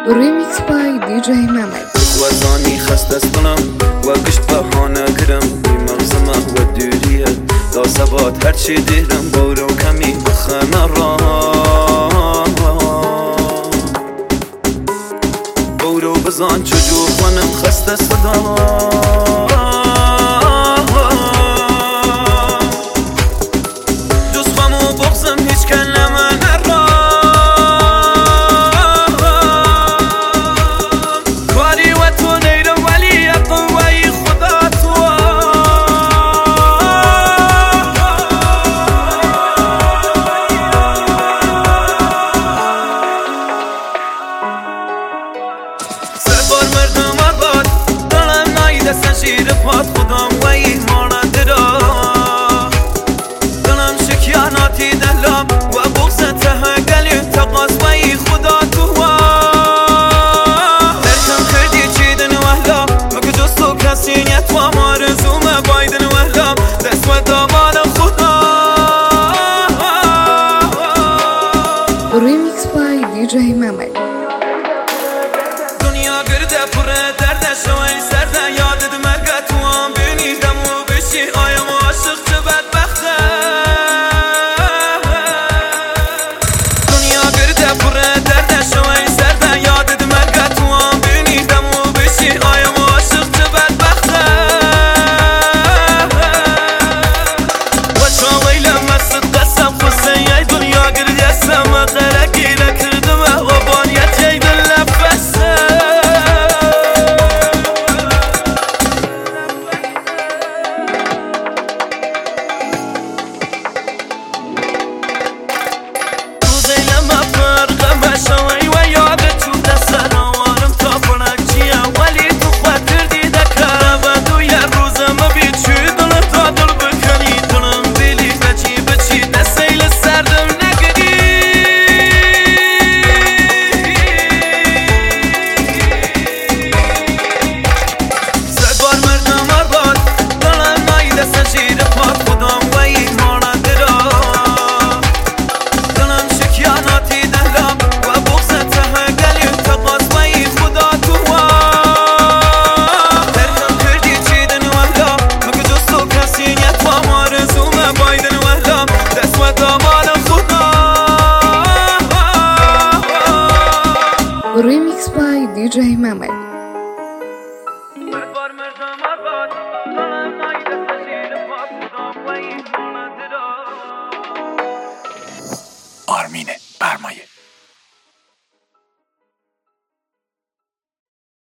Remix by DJ Mehmet. وزانی خست از کنم و گشت بهانه گرم بیمغزمه و دوریه دا ثبات هرچی دیرم بورو کمی بخنه را بورو بزان چجور خونم خست صدا دوستمو بغزم هیچ کلمه نرا کاری و تو نیرم ولی قوی خدا تو سبار مردم آباد دلم نایده سنشیر پاد خودم و ایمانه درا دلم شکیاناتی دلم و بغزت هنگلی تقاس و ای خدا تو درکم کردی چیدن وحلا مگه جستو کسی نیت و مارزوم بایدن وحلا دست و دامان خدا Remix by DJ Mehmet. دنیا گرده پره درده شوی سرده یادت مرگه تو هم بینیدم و بشی آیم و عاشق چه بدبخته دنیا گرده پره درده شوی سرده یادت مرگه تو هم بینیدم و بشی آیم و عاشق چه بدبخته و چاویلم مست قسم خسته ای دنیا گرده سم غرقی لکردم و بانیت ای دل نفسه شوی و یادت تو دست روانم تا پرنکچیه ولی تو خاطر دیده کاره و تو یه روزم بید چی دل تا دل بکنی دلم بیلی بچی دستیل سردم نگدی زدبار مردم آباد دلم نایده سنشیر پاد خودم و ایمانه درا دلم شکیاناتی دلم Remix by DJ Mehmet.